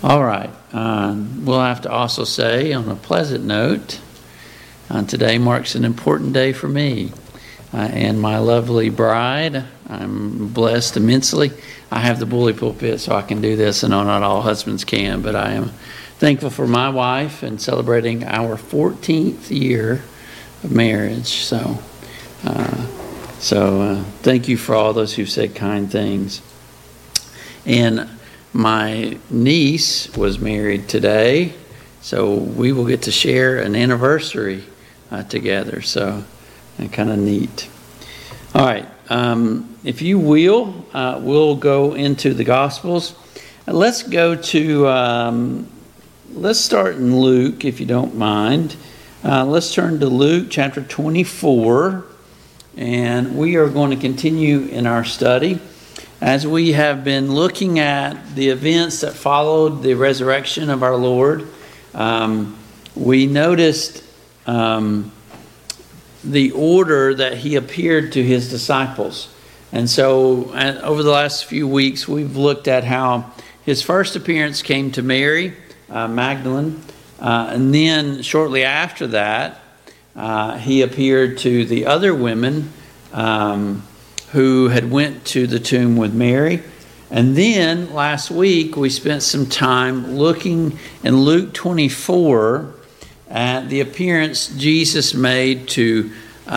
All right. We'll have to also say, on a pleasant note, today marks an important day for me and my lovely bride. I'm blessed immensely. I have the bully pulpit, so I can do this. I know not all husbands can, but I am thankful for my wife and celebrating our 14th year of marriage. So thank you for all those who said kind things. And my niece was married today, so we will get to share an anniversary together. So kind of neat. All right, if you will, we'll go into the Gospels. Let's go to, let's start in Luke, if you don't mind. Let's turn to Luke chapter 24, and we are going to continue in our study. As we have been looking at the events that followed the resurrection of our Lord, we noticed the order that he appeared to his disciples. And so over the last few weeks, we've looked at how his first appearance came to Mary Magdalene, and then shortly after that, he appeared to the other women who had went to the tomb with Mary. And then last week we spent some time looking in Luke 24 at the appearance Jesus made to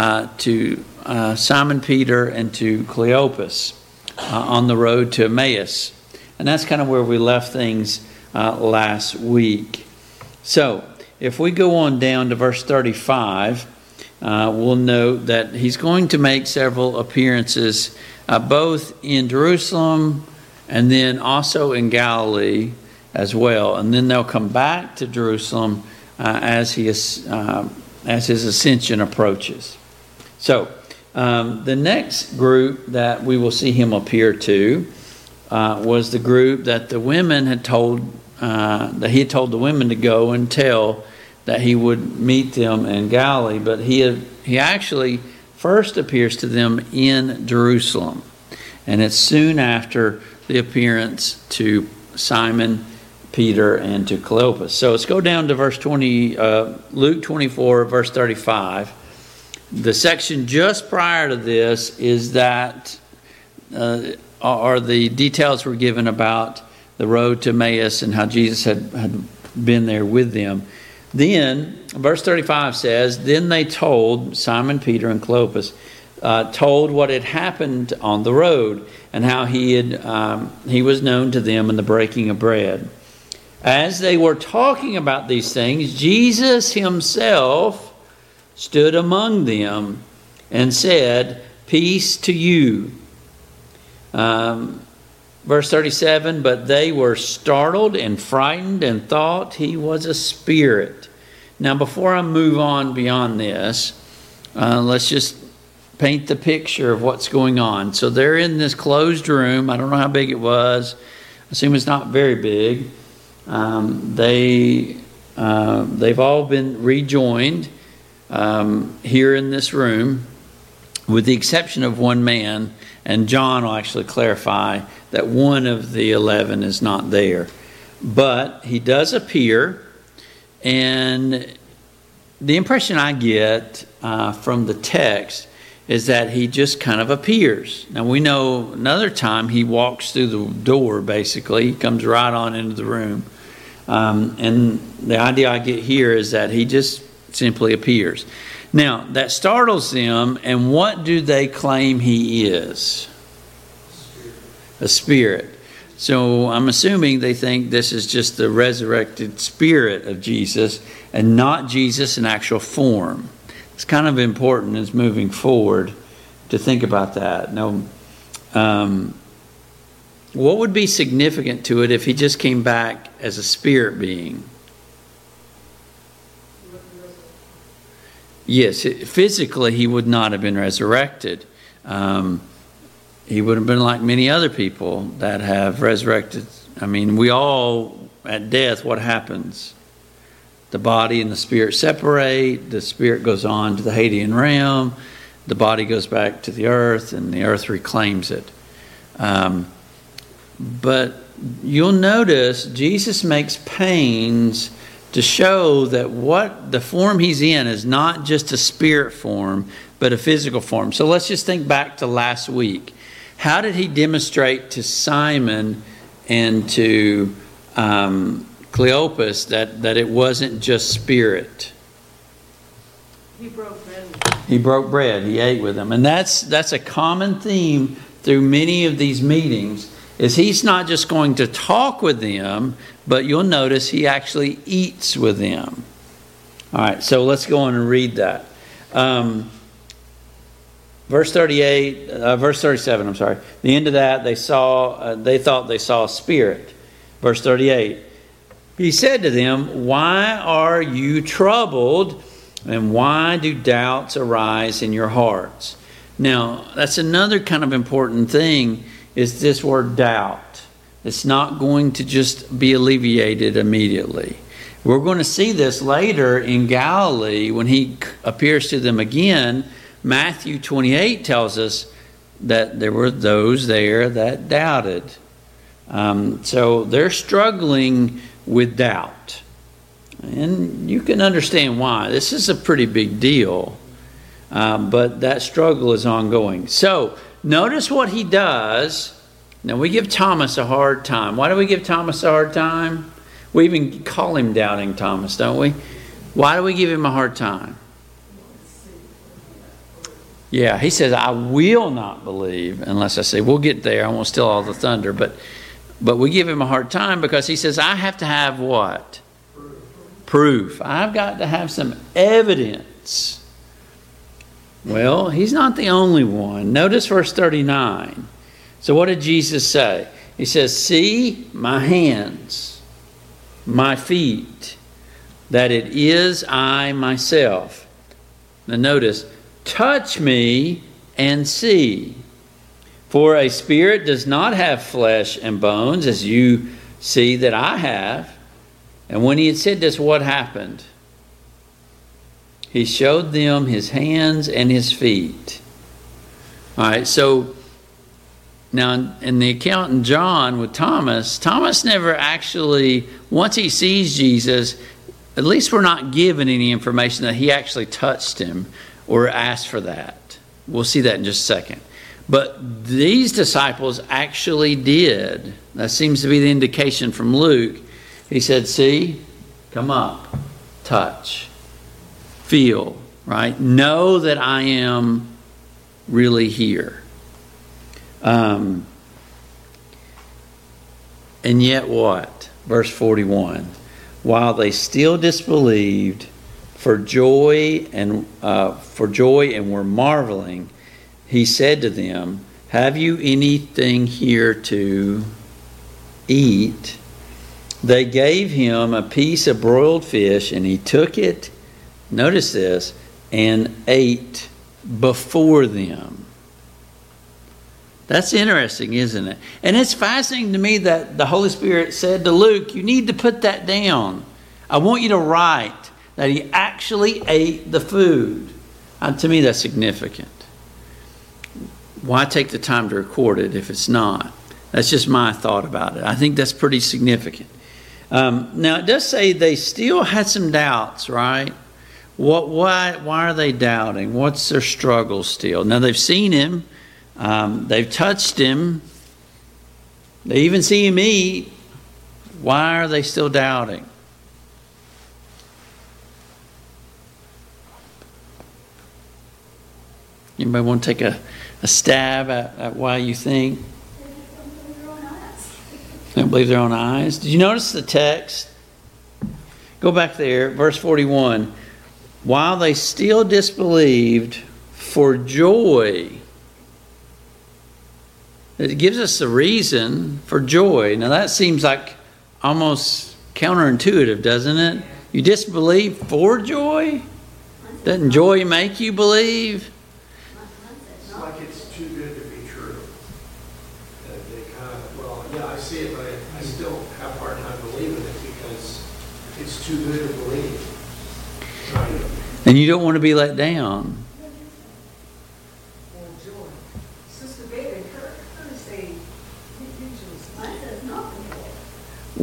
Simon Peter and to Cleopas on the road to Emmaus. And that's kind of where we left things last week. So if we go on down to verse 35, we'll note that he's going to make several appearances both in Jerusalem and then also in Galilee as well. And then they'll come back to Jerusalem as his ascension approaches. So the next group that we will see him appear to was the group that the women had told, that he had told the women to go and tell that he would meet them in Galilee, but he actually first appears to them in Jerusalem. And it's soon after the appearance to Simon, Peter, and to Cleopas. So let's go down to verse 20, Luke 24, verse 35. The section just prior to this is that, are the details were given about the road to Emmaus and how Jesus had been there with them. Then, verse 35 says, then they told, Simon, Peter, and Cleopas, told what had happened on the road and how he was known to them in the breaking of bread. As they were talking about these things, Jesus himself stood among them and said, peace to you. Verse 37, but they were startled and frightened and thought he was a spirit. Now, before I move on beyond this, let's just paint the picture of what's going on. So they're in this closed room. I don't know how big it was. I assume it's not very big. They've all been rejoined here in this room, with the exception of one man. And John will actually clarify that one of the 11 is not there. But he does appear, and the impression I get from the text is that he just kind of appears. Now we know another time he walks through the door, basically. He comes right on into the room. And the idea I get here is that he just simply appears. Now, that startles them, and what do they claim he is? A spirit. So I'm assuming they think this is just the resurrected spirit of Jesus and not Jesus in actual form. It's kind of important as moving forward to think about that. Now, what would be significant to it if he just came back as a spirit being? Yes, physically he would not have been resurrected. He would have been like many other people that have resurrected. I mean, we all, at death, what happens? The body and the spirit separate. The spirit goes on to the Hadean realm. The body goes back to the earth, and the earth reclaims it. But you'll notice Jesus makes pains to show that what the form he's in is not just a spirit form, but a physical form. So let's just think back to last week. How did he demonstrate to Simon and to Cleopas that it wasn't just spirit? He broke bread. He broke bread. He ate with them. And that's a common theme through many of these meetings, is he's not just going to talk with them, but you'll notice he actually eats with them. All right, so let's go on and read that. Verse 37, I'm sorry. The end of that, they thought they saw a spirit. Verse 38. He said to them, "Why are you troubled? And why do doubts arise in your hearts?" Now, that's another kind of important thing, is this word doubt. It's not going to just be alleviated immediately. We're going to see this later in Galilee when he appears to them again. Matthew 28 tells us that there were those there that doubted. So they're struggling with doubt. And you can understand why. This is a pretty big deal. But that struggle is ongoing. So notice what he does. Now, we give Thomas a hard time. Why do we give Thomas a hard time? We even call him Doubting Thomas, don't we? Why do we give him a hard time? Yeah, he says, "I will not believe unless I say." We'll get there. I won't steal all the thunder. But we give him a hard time because he says, I have to have what? Proof. I've got to have some evidence. Well, he's not the only one. Notice verse 39. So what did Jesus say? He says, "See my hands, my feet, that it is I myself." Now notice, "Touch me and see. For a spirit does not have flesh and bones, as you see that I have." And when he had said this, what happened? He showed them his hands and his feet. All right, so now in the account in John with Thomas never actually, once he sees Jesus, at least we're not given any information that he actually touched him or asked for that. We'll see that in just a second. But these disciples actually did. That seems to be the indication from Luke. He said, "See, come up, touch, feel, right? Know that I am really here." And yet what? Verse 41. "While they still disbelieved for joy and were marveling, he said to them, 'Have you anything here to eat?' They gave him a piece of broiled fish, and he took it," notice this, "and ate before them." That's interesting, isn't it? And it's fascinating to me that the Holy Spirit said to Luke, "You need to put that down. I want you to write that he actually ate the food." To me, that's significant. Why take the time to record it if it's not? That's just my thought about it. I think that's pretty significant. Now, it does say they still had some doubts, right? Why are they doubting? What's their struggle still? Now, they've seen him. They've touched him. They even see him eat. Why are they still doubting? Anybody want to take a stab at why you think? They don't believe their own eyes. Did you notice the text? Go back there, verse 41. "While they still disbelieved for joy." It gives us the reason for joy. Now that seems like almost counterintuitive, doesn't it? You disbelieve for joy? Doesn't joy make you believe? It's like it's too good to be true. They kind of, well, yeah, I see it, but I still have a hard time believing it because it's too good to believe. Right? And you don't want to be let down.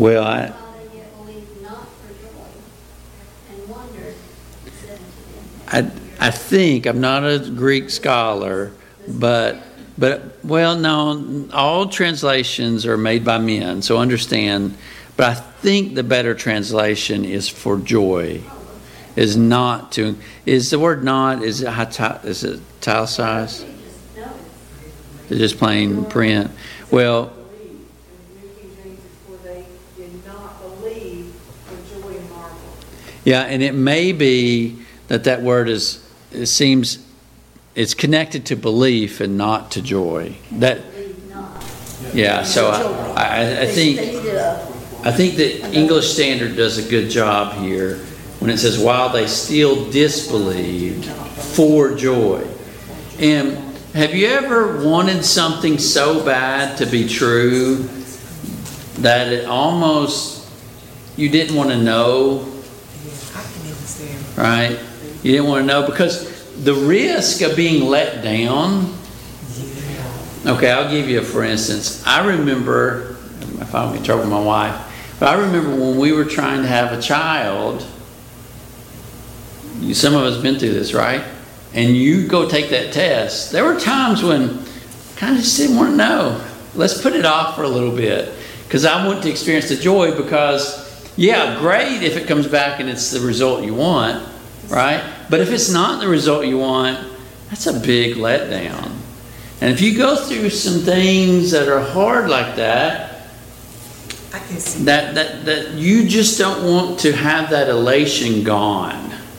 Well, While they yet believed not for joy, and wondered, said unto them, I think, I'm not a Greek scholar, but well, no, all translations are made by men, so understand. But I think the better translation is for joy, is not to. Is the word not? Is it italicized? no, It's just plain print. Well, Believe. And New King James is for they did not believe for joy and marvel. yeah, and it may be that word is. It seems it's connected to belief and not to joy. That. believed not. Yeah, so I think the English Standard does a good job here when it says, while they still disbelieved, for joy. And have you ever wanted something so bad to be true that it almost, you didn't want to know, I can understand. right? You didn't want to know because the risk of being let down. Okay, I'll give you a for instance. I remember, if I'm in trouble with my wife, but I remember when we were trying to have a child, some of us have been through this, right? And you go take that test. There were times when I kind of just didn't want to know. Let's put it off for a little bit. Because I want to experience the joy because, yeah, great if it comes back and it's the result you want, right? But if it's not the result you want, that's a big letdown. And if you go through some things that are hard like that, I can see that you just don't want to have that elation gone.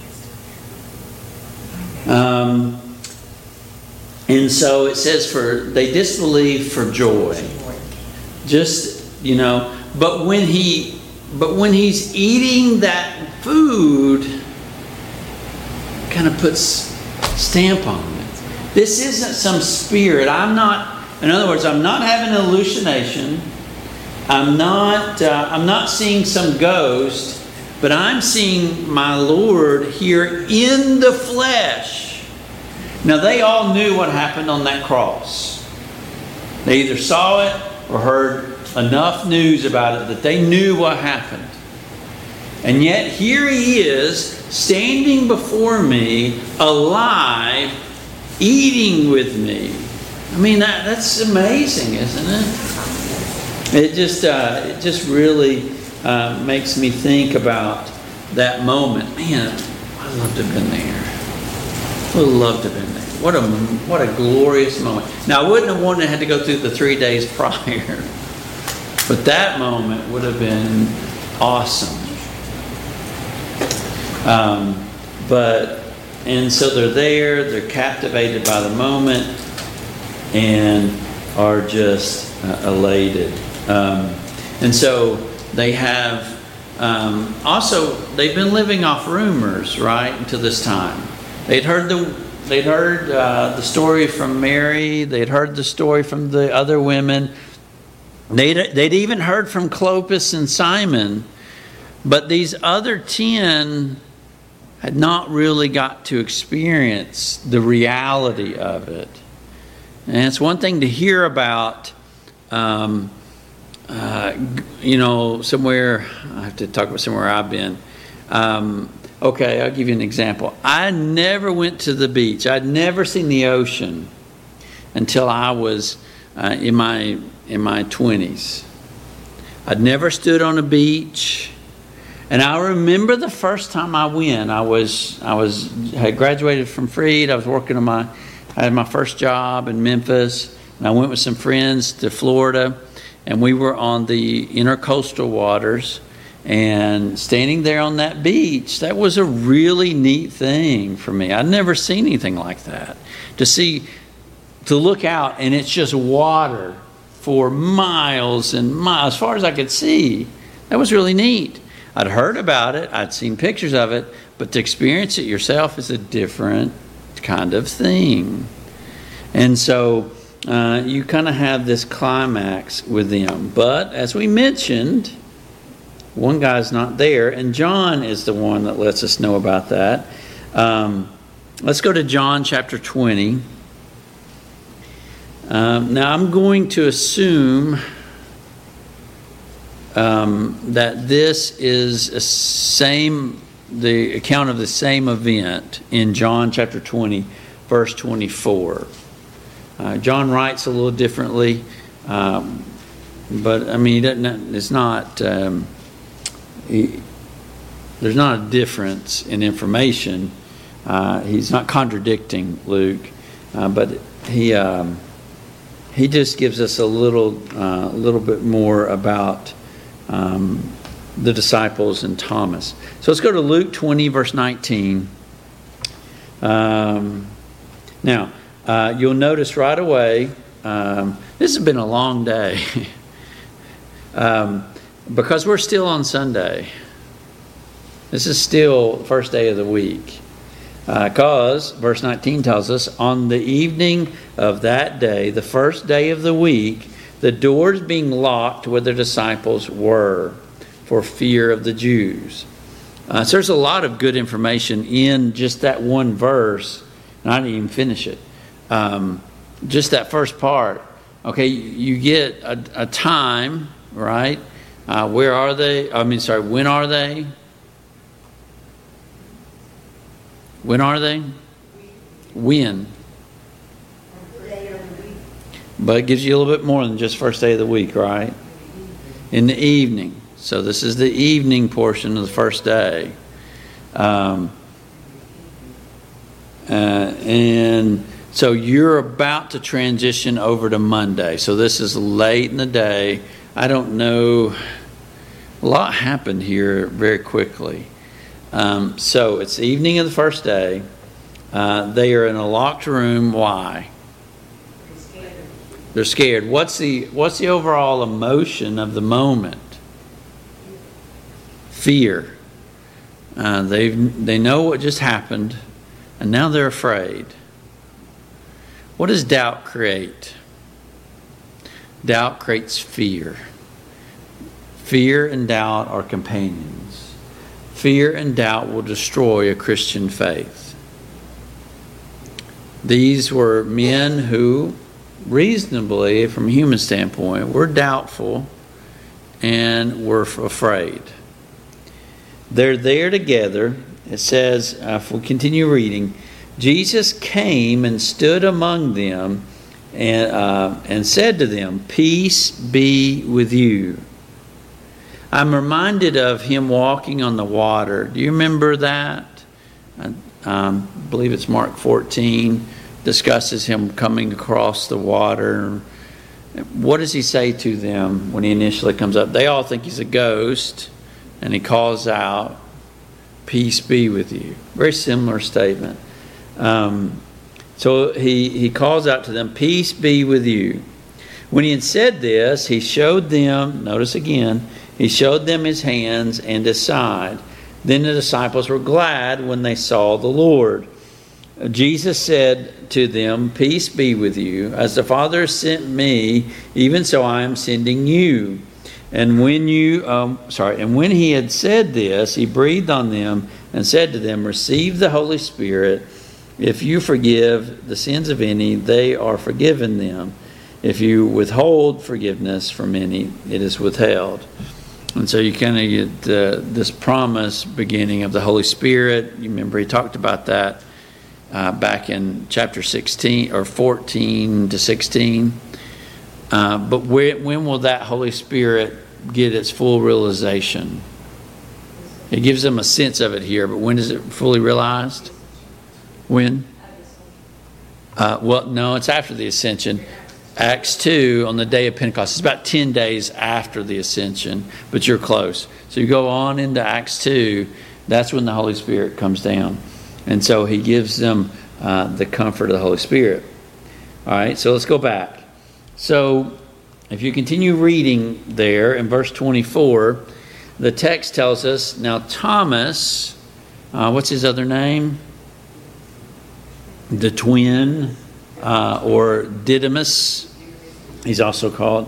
And so it says they disbelieve for joy. Just, but when he's eating that food, kind of puts stamp on it. This isn't some spirit. in other words, I'm not having an hallucination. I'm not seeing some ghost, but I'm seeing my Lord here in the flesh. Now, they all knew what happened on that cross. They either saw it or heard enough news about it that they knew what happened. And yet, here he is, standing before me, alive, eating with me. I mean, that's amazing, isn't it? It just really makes me think about that moment. Man, I'd love to have been there. Would love to have been there. What a glorious moment. Now, I wouldn't have wanted to have to go through the 3 days prior, but that moment would have been awesome. And so they're captivated by the moment and are just elated. And so they have, also, they've been living off rumors, right, until this time. They'd heard the story from Mary. They'd heard the story from the other women. They'd even heard from Clopas and Simon. But these other 10 had not really got to experience the reality of it. And it's one thing to hear about, somewhere, I have to talk about somewhere I've been. Okay, I'll give you an example. I never went to the beach. I'd never seen the ocean until I was in my 20s. I'd never stood on a beach. And I remember the first time I went. I had graduated from Freed. I was working I had my first job in Memphis, and I went with some friends to Florida, and we were on the intercoastal waters, and standing there on that beach, that was a really neat thing for me. I'd never seen anything like that. To look out, and it's just water for miles and miles, as far as I could see. That was really neat. I'd heard about it, I'd seen pictures of it, but to experience it yourself is a different kind of thing. And so you kind of have this climax with them. But as we mentioned, one guy's not there, and John is the one that lets us know about that. Let's go to John chapter 20. Now I'm going to assume that this is the account of the same event in John chapter 20, verse 24. John writes a little differently, but I mean, he doesn't. It's not. There's not a difference in information. He's not contradicting Luke, but he just gives us a little bit more about the disciples and Thomas. So let's go to Luke 20, verse 19. Now, you'll notice right away, this has been a long day because we're still on Sunday. This is still the first day of the week. Because verse 19 tells us, on the evening of that day, the first day of the week, the doors being locked where the disciples were for fear of the Jews. So there's a lot of good information in just that one verse, and I didn't even finish it. Just that first part. Okay, you get a time, right? Where are they? When are they? When are they? When? But it gives you a little bit more than just first day of the week, right? In the evening. So this is the evening portion of the first day. And so you're about to transition over to Monday. So this is late in the day. I don't know. A lot happened here very quickly. So it's the evening of the first day. They are in a locked room. Why? They're scared. What's the overall emotion of the moment? Fear. They know what just happened, and now they're afraid. What does doubt create? Doubt creates fear. Fear and doubt are companions. Fear and doubt will destroy a Christian faith. These were men who, reasonably, from a human standpoint, were doubtful and were afraid. They're there together. It says, if we continue reading, Jesus came and stood among them and said to them, "Peace be with you." I'm reminded of him walking on the water. Do you remember that? I believe it's Mark 14, discusses him coming across the water. What does he say to them when he initially comes up? They all think he's a ghost, and he calls out, "Peace be with you." Very similar statement. So he calls out to them, "Peace be with you." When he had said this, he showed them, notice again, he showed them his hands and his side. Then the disciples were glad when they saw the Lord. Jesus said to them, "Peace be with you. As the Father has sent me, even so I am sending you." And when he had said this, he breathed on them and said to them, "Receive the Holy Spirit. If you forgive the sins of any, they are forgiven them. If you withhold forgiveness from any, it is withheld." And so you kind of get this promise beginning of the Holy Spirit. You remember he talked about that back in chapter 16 or 14 to 16. But when will that Holy Spirit get its full realization? It gives them a sense of it here, but when is it fully realized? When? No, it's after the ascension. Acts 2 on the day of Pentecost. It's about 10 days after the ascension, but you're close. So you go on into Acts 2, that's when the Holy Spirit comes down. And so he gives them the comfort of the Holy Spirit. All right, so let's go back. So if you continue reading there in verse 24, the text tells us, now Thomas, what's his other name? The twin, or Didymus, he's also called.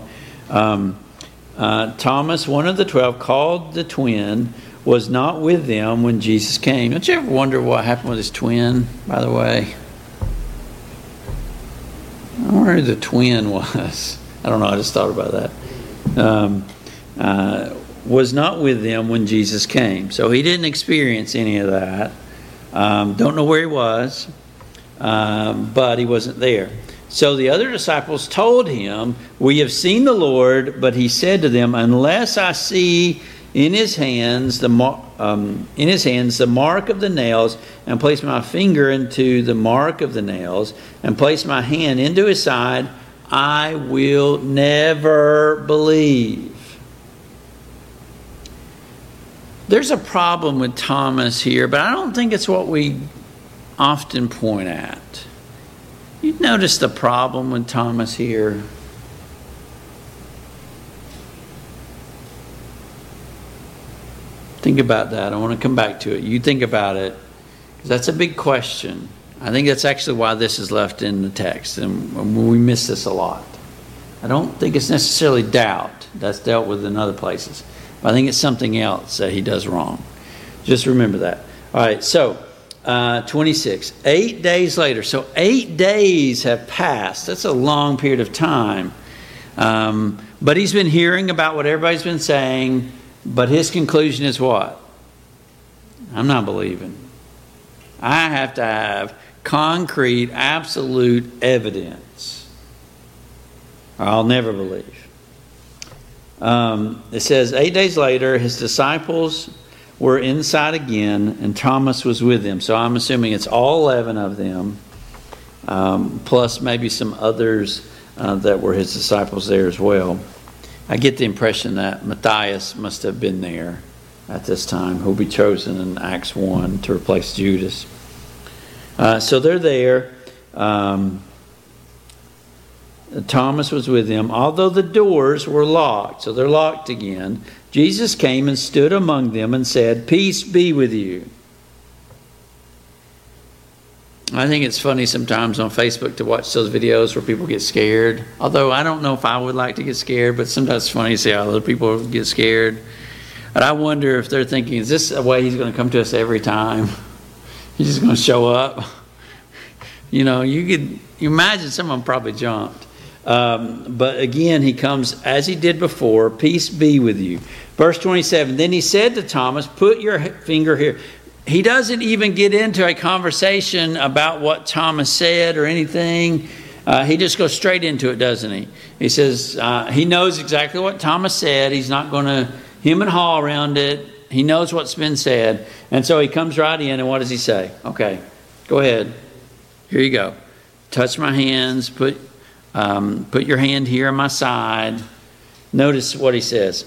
Thomas, one of the 12, called the twin, was not with them when Jesus came. Don't you ever wonder what happened with his twin, by the way? I wonder who the twin was. I don't know, I just thought about that. was not with them when Jesus came. So he didn't experience any of that. Don't know where he was, but he wasn't there. So the other disciples told him, "We have seen the Lord," but he said to them, "Unless I see in his hands the mark of the nails, and place my finger into the mark of the nails, and place my hand into his side, I will never believe." There's a problem with Thomas here, but I don't think it's what we often point at. You notice the problem with Thomas here? Think about that. I want to come back to it. You think about it, because that's a big question. I think that's actually why this is left in the text, and we miss this a lot. I don't think it's necessarily doubt. That's dealt with in other places. But I think it's something else that he does wrong. Just remember that. All right, so 26. 8 days later. So 8 days have passed. That's a long period of time. But he's been hearing about what everybody's been saying. But his conclusion is what? I'm not believing. I have to have concrete, absolute evidence, or I'll never believe. It says, 8 days later, his disciples were inside again, and Thomas was with them. So I'm assuming it's all 11 of them, plus maybe some others that were his disciples there as well. I get the impression that Matthias must have been there at this time, who'll be chosen in Acts 1 to replace Judas. So they're there. Thomas was with them, although the doors were locked. So they're locked again. Jesus came and stood among them and said, "Peace be with you." I think it's funny sometimes on Facebook to watch those videos where people get scared. Although I don't know if I would like to get scared, but sometimes it's funny to see how other people get scared. And I wonder if they're thinking, is this a way he's going to come to us every time? He's just going to show up? You know, you imagine someone probably jumped. But again, he comes as he did before, "Peace be with you." Verse 27, then he said to Thomas, "Put your finger here." He doesn't even get into a conversation about what Thomas said or anything. He just goes straight into it, doesn't he? He says he knows exactly what Thomas said. He's not going to hem and haw around it. He knows what's been said. And so he comes right in, and what does he say? Okay, go ahead. Here you go. Touch my hands. Put your hand here on my side. Notice what he says.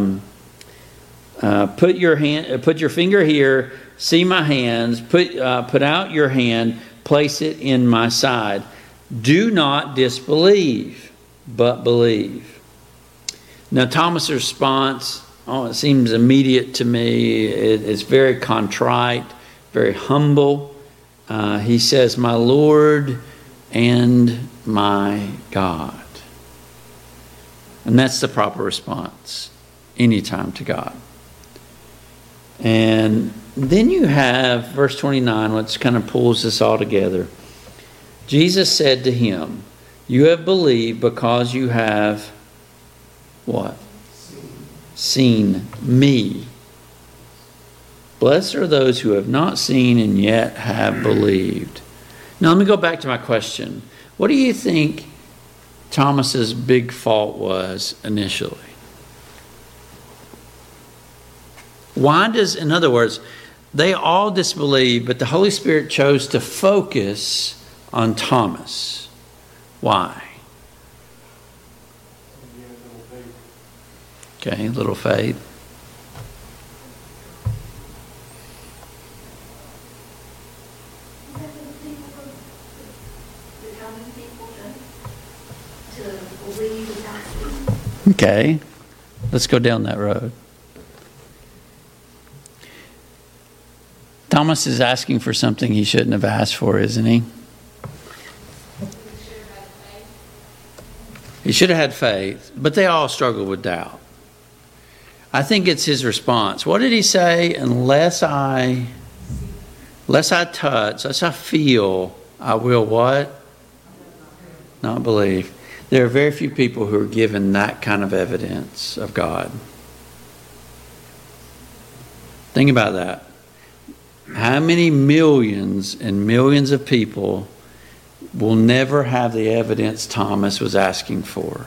Put your finger here. See my hands. Put out your hand. Place it in my side. Do not disbelieve, but believe. Now Thomas' response, it seems immediate to me. It's very contrite, very humble. He says, "My Lord and my God." And that's the proper response anytime to God. And then you have verse 29, which kind of pulls this all together. Jesus said to him, "You have believed because you have" what? Seen me. Blessed are those who have not seen and yet have believed. Now let me go back to my question. What do you think Thomas's big fault was initially? Why in other words, they all disbelieved, but the Holy Spirit chose to focus on Thomas. Why? Okay, little faith. Okay, let's go down that road. Thomas is asking for something he shouldn't have asked for, isn't he? He should have had faith, but they all struggle with doubt. I think it's his response. What did he say? Unless I touch, unless I feel, I will what? Not believe. There are very few people who are given that kind of evidence of God. Think about that. How many millions and millions of people will never have the evidence Thomas was asking for?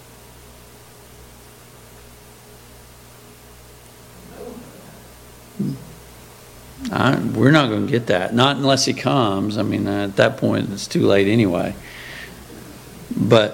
We're not going to get that. Not unless he comes. I mean, at that point, it's too late anyway. But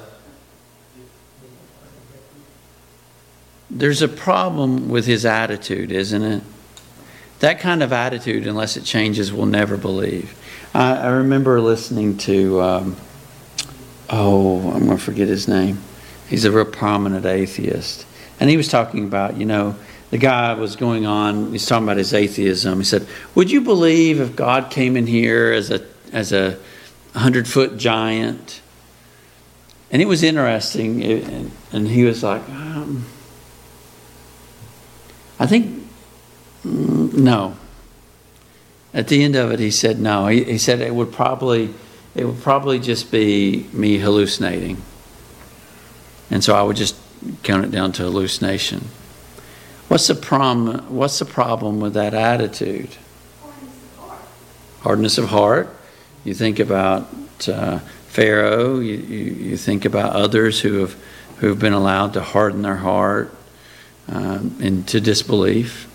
there's a problem with his attitude, isn't it? That kind of attitude, unless it changes, we'll never believe. I remember listening to, I'm going to forget his name. He's a real prominent atheist. And he was talking about, the guy was going on, he's talking about his atheism. He said, would you believe if God came in here as a 100-foot giant? And it was interesting. And he was like, I think, no. At the end of it, he said no. He said it would probably just be me hallucinating. And so I would just count it down to hallucination. What's the problem with that attitude? Hardness of heart. You think about Pharaoh. You think about others who've been allowed to harden their heart into disbelief.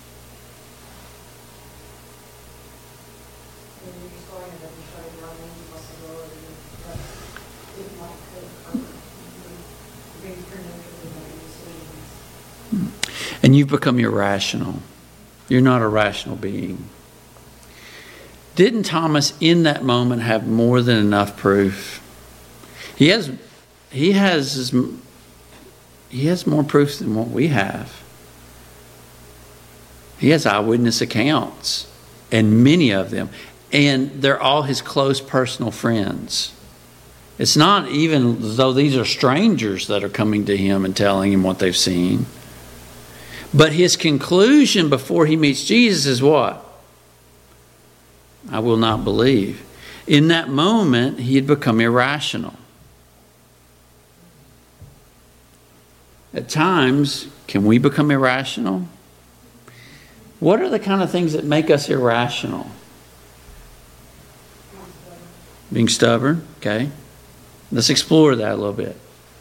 And you've become irrational. You're not a rational being. Didn't Thomas in that moment have more than enough proof? He has more proof than what we have. He has eyewitness accounts, and many of them. And they're all his close personal friends. It's not even as though these are strangers that are coming to him and telling him what they've seen. But his conclusion before he meets Jesus is what? I will not believe. In that moment, he had become irrational. At times, can we become irrational? What are the kind of things that make us irrational? Being stubborn, okay. Let's explore that a little bit.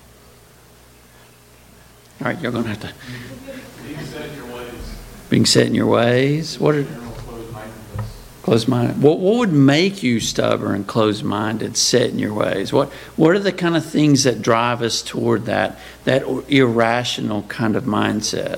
All right, you're going to have to... Being set in your ways. What are closed-minded? What would make you stubborn, closed-minded, set in your ways? What are the kind of things that drive us toward that irrational kind of mindset?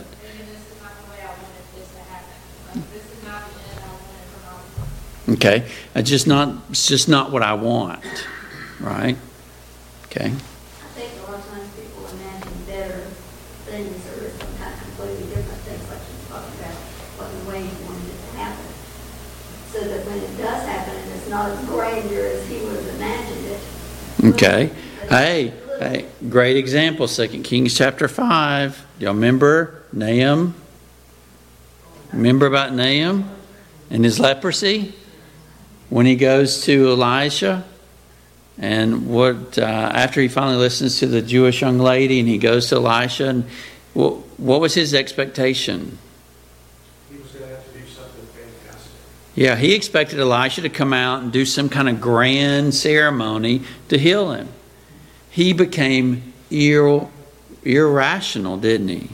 Okay, it's just not what I want, right? Okay. I think a lot of times people imagine better things or sometimes completely different things, like you talked about, what the way you wanted it to happen. So that when it does happen, and it's not as grandeur as he would have imagined it. Okay. Hey, great example, 2 Kings chapter 5. Y'all remember Nahum? Remember about Nahum and his leprosy? When he goes to Elisha, and after he finally listens to the Jewish young lady, and he goes to Elisha, and what was his expectation? He was going to have to do something fantastic. Yeah, he expected Elisha to come out and do some kind of grand ceremony to heal him. He became irrational, didn't he?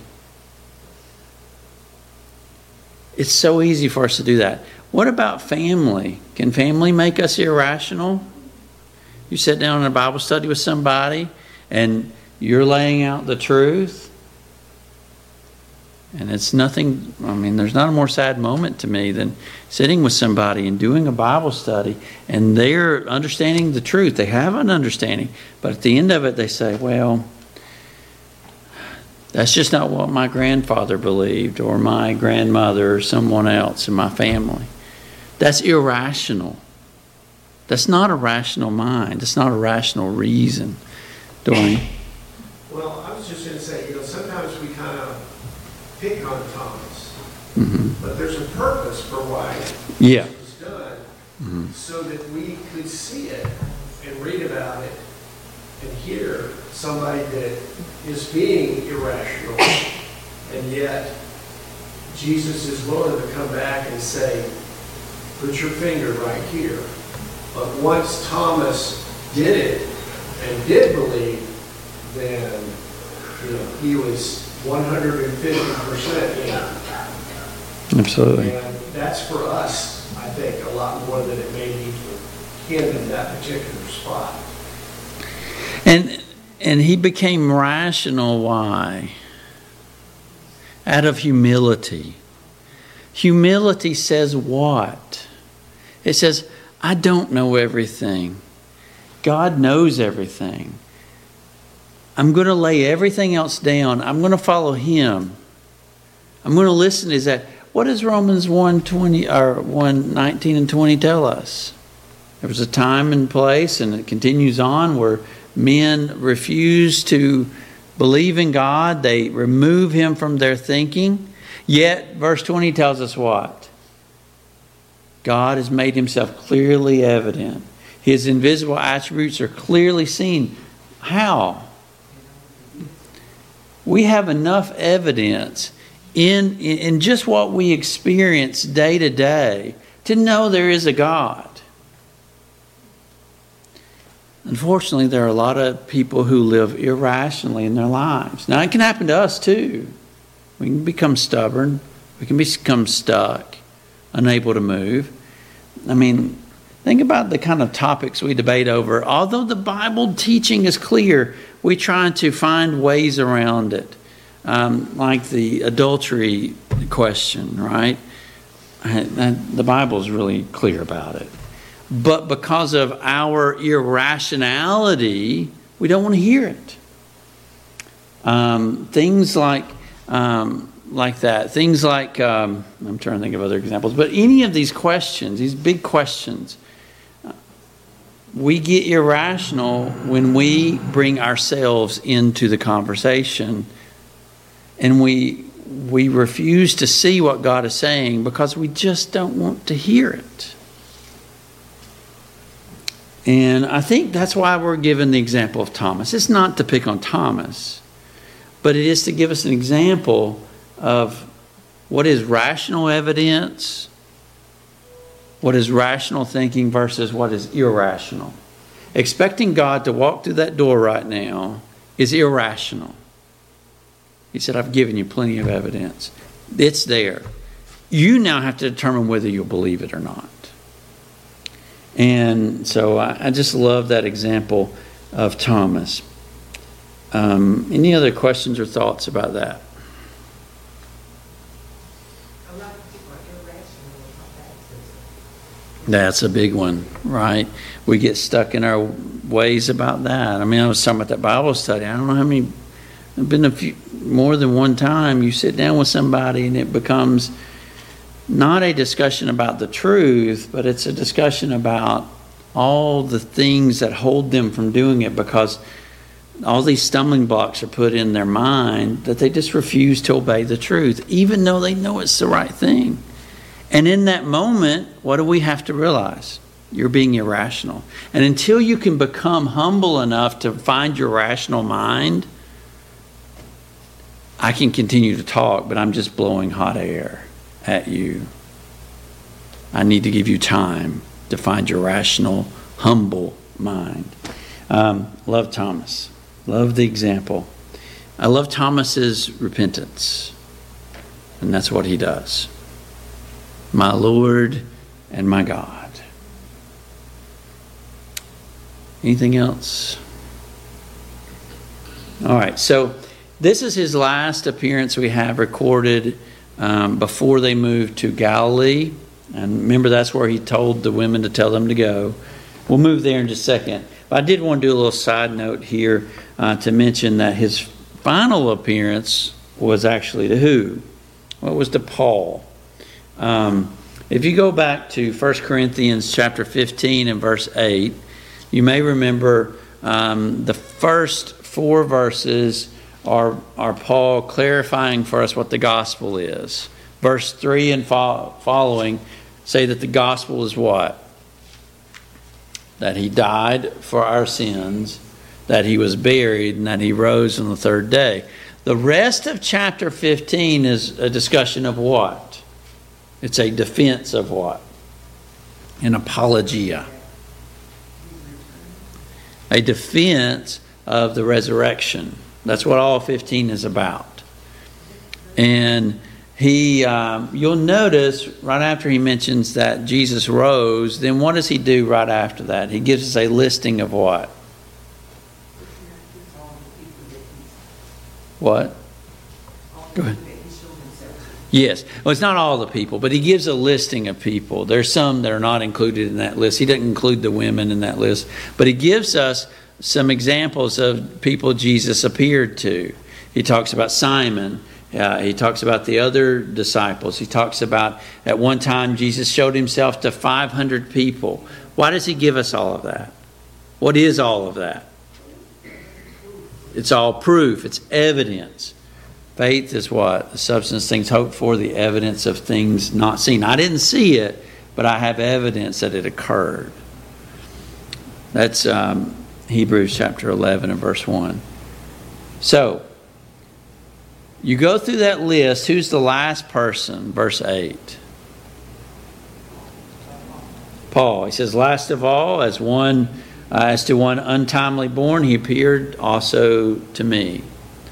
It's so easy for us to do that. What about family? Can family make us irrational? You sit down in a Bible study with somebody and you're laying out the truth. And it's nothing, there's not a more sad moment to me than sitting with somebody and doing a Bible study and they're understanding the truth. They have an understanding. But at the end of it, they say, well, that's just not what my grandfather believed or my grandmother or someone else in my family. That's irrational. That's not a rational mind. That's not a rational reason. Dwayne? Well, I was just going to say, sometimes we kind of pick on Thomas, but there's a purpose for why it was done, so that we could see it and read about it and hear somebody that is being irrational and yet Jesus is willing to come back and say, put your finger right here. But once Thomas did it and did believe, then he was 150% in. Absolutely. And that's for us, I think, a lot more than it may be for him in that particular spot. And he became rational. Why? Out of humility. Humility says what? It says, I don't know everything. God knows everything. I'm going to lay everything else down. I'm going to follow him. I'm going to listen to that. What does Romans 1:20 or 1:19 and 20 tell us? There was a time and place, and it continues on, where men refuse to believe in God. They remove him from their thinking. Yet, verse 20 tells us what? God has made himself clearly evident. His invisible attributes are clearly seen. How? We have enough evidence in just what we experience day to day to know there is a God. Unfortunately, there are a lot of people who live irrationally in their lives. Now, it can happen to us too. We can become stubborn. We can become stuck, unable to move. I mean, think about the kind of topics we debate over. Although the Bible teaching is clear, we try to find ways around it. Like the adultery question, right? The Bible is really clear about it. But because of our irrationality, we don't want to hear it. Things like that. Things like, I'm trying to think of other examples, but any of these questions, these big questions, we get irrational when we bring ourselves into the conversation, and we refuse to see what God is saying because we just don't want to hear it. And I think that's why we're given the example of Thomas. It's not to pick on Thomas, but it is to give us an example of what is rational evidence, what is rational thinking versus what is irrational. Expecting God to walk through that door right now is irrational. He said, I've given you plenty of evidence. It's there. You now have to determine whether you'll believe it or not. And so I just love that example of Thomas. Any other questions or thoughts about that? A lot of people are irrational about baptism. That's a big one, right? We get stuck in our ways about that. I mean, I was talking about that Bible study. I don't know how many, I've been more than one time you sit down with somebody and it becomes not a discussion about the truth, but it's a discussion about all the things that hold them from doing it because all these stumbling blocks are put in their mind that they just refuse to obey the truth, even though they know it's the right thing. And in that moment, what do we have to realize? You're being irrational. And until you can become humble enough to find your rational mind, I can continue to talk, but I'm just blowing hot air at you. I need to give you time to find your rational, humble mind. Love Thomas. Love the example. I love Thomas's repentance. And that's what he does. My Lord and my God. Anything else? All right, so this is his last appearance we have recorded before they moved to Galilee. And remember, that's where he told the women to tell them to go. We'll move there in just a second. But I did want to do a little side note here to mention that his final appearance was actually to who? Well, it was to Paul. If you go back to 1 Corinthians chapter 15 and verse 8, you may remember the first 4 verses are Paul clarifying for us what the gospel is. Verse 3 and following say that the gospel is what? That he died for our sins, that he was buried, and that he rose on the 3rd day. The rest of chapter 15 is a discussion of what? It's a defense of what? An apologia. A defense of the resurrection. That's what all 15 is about. And you'll notice right after he mentions that Jesus rose, then what does he do right after that? He gives us a listing of what? What? Go ahead. Yes. Well, it's not all the people, but he gives a listing of people. There's some that are not included in that list. He doesn't include the women in that list. But he gives us some examples of people Jesus appeared to. He talks about Simon. He talks about the other disciples. He talks about at one time Jesus showed himself to 500 people. Why does he give us all of that? What is all of that? It's all proof. It's evidence. Faith is what? The substance of things hoped for, the evidence of things not seen. I didn't see it, but I have evidence that it occurred. That's Hebrews chapter 11 and verse 1. So, you go through that list. Who's the last person? Verse 8. Paul. He says, last of all, as to one untimely born, he appeared also to me.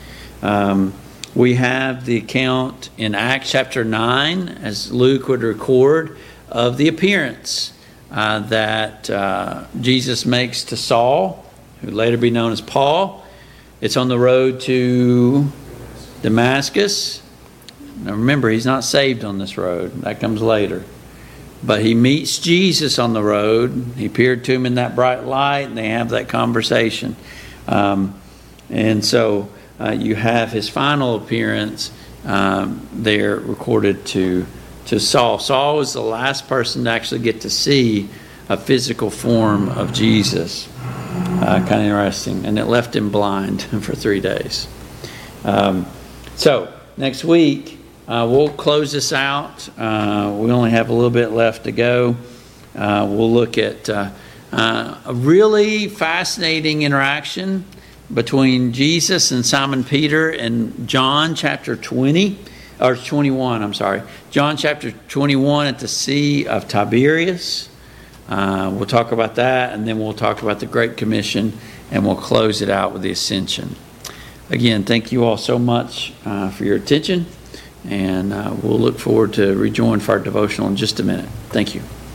We have the account in Acts chapter 9, as Luke would record, of the appearance that Jesus makes to Saul, who would later be known as Paul. It's on the road to Damascus. Now remember, he's not saved on this road. That comes later. But he meets Jesus on the road. He appeared to him in that bright light, and they have that conversation. And so you have his final appearance there recorded to Saul. Saul was the last person to actually get to see a physical form of Jesus. Kind of interesting. And it left him blind for 3 days. So next week, we'll close this out. We only have a little bit left to go. We'll look at a really fascinating interaction between Jesus and Simon Peter in John chapter 20, or 21, I'm sorry. John chapter 21 at the Sea of Tiberias. We'll talk about that, and then we'll talk about the Great Commission, and we'll close it out with the Ascension. Again, thank you all so much for your attention, and we'll look forward to rejoin for our devotional in just a minute. Thank you.